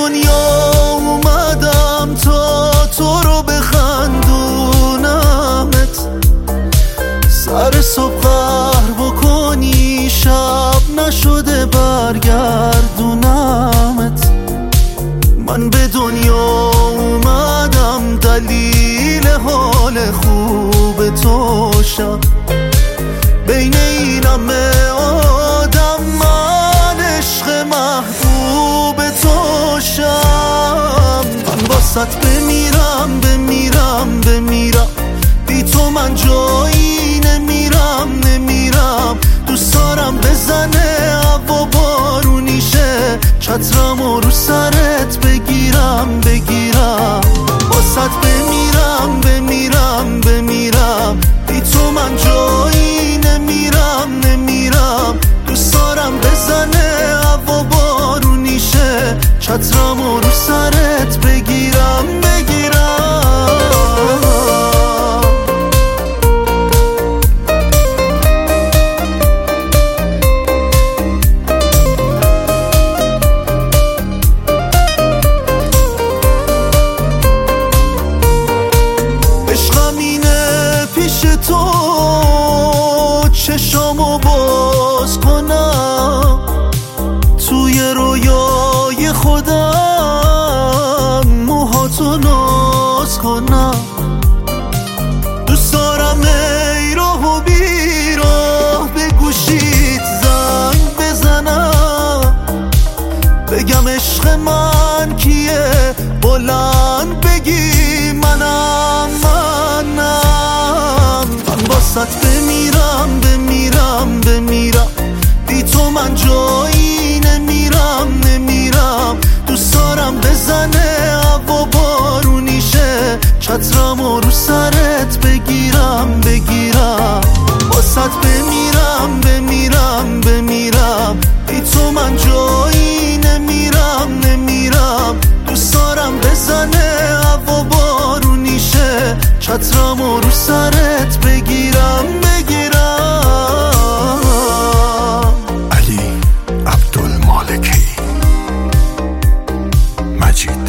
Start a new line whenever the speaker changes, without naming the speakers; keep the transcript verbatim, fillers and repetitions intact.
دنیا اومدم تا تو رو بخندونمت، سر صبح قهر بکنی شب نشده برگردونمت. من به دنیا اومدم دلیل حال خوب تو شم، بین این همه آدم من عشق محبوب تو شم. من واسط بمیرم بمیرم بمیرم، بی تو من جایی نمیرم نمیرم. دوست دارم بزنه هوا بارونیشه، چترمو رو سرت بگیرم بگیرم. واسط بمیرم بمیرم بمیرم، بی تو من جایی نمیرم نمیرم. دوست دارم بزنه هوا بارونیشه، چترمو رو سرت بگیرم بگیرم. تو چشامو باز کنم، توی رویای خودم موهاتو ناز کنم. دوست دارم ای راه و بیراه به گوشیت زنگ بزنم، بگم عشق من کیه، بلند بگی منم منم. من واسط بمیرم بمیرم بمیرم، بی تو من جایی نمیرم نمیرم. دوست دارم بزنه هوا بارونیشه، چترمو رو سرت بگیرم بگیرم. واسط بمیرم بمیرم بمیرم، بی تو من جایی نمیرم نمیرم. دوست دارم بزنه هوا بارونیشه، چترمو رو سرت بگیرم بگیرم.
علی عبدالمالکی مجید.